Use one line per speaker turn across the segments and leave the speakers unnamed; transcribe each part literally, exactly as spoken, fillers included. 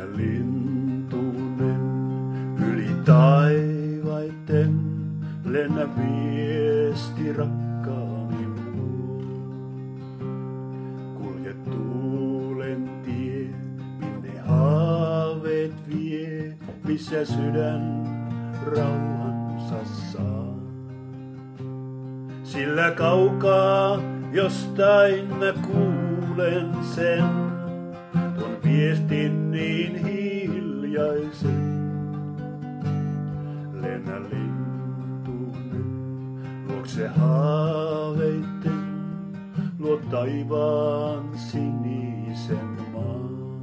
Lennä lintunen yli taivaitten, lennä viesti rakkaani luo. Kulje tuulen tie, minne haaveet vie, missä sydän rauhansa saa. Sillä kaukaa jostain mä kuulen sen, tuon viestin niin hiljaisen. Lennä lintunen, luokse haaveitten, luo taivaan sinisen maan.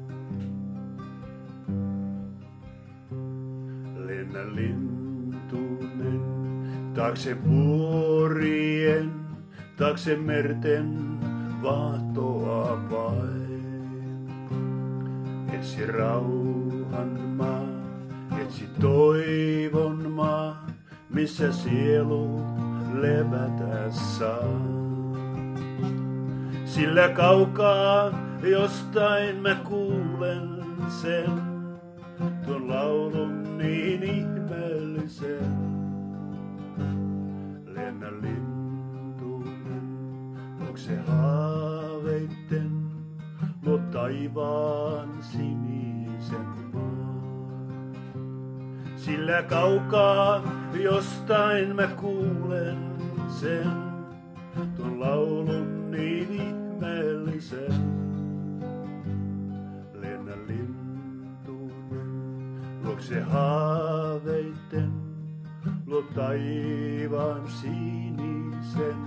Lennä lintunen, taakse vuorien, taakse merten vaahtoa vain. Etsi rauhan maa, etsi toivon maa, missä sielu levätä saa. Sillä kaukaa jostain mä kuulen sen, tuon laulun niin ihmeellisen. Lennä lintunen, luokse haaveitten, luo taivaan sinisen maan. Sillä kaukaa jostain mä kuulen sen, tuon laulun niin ihmeellisen. Lennä lintunen, luokse haaveitten, luo taivaan sinisen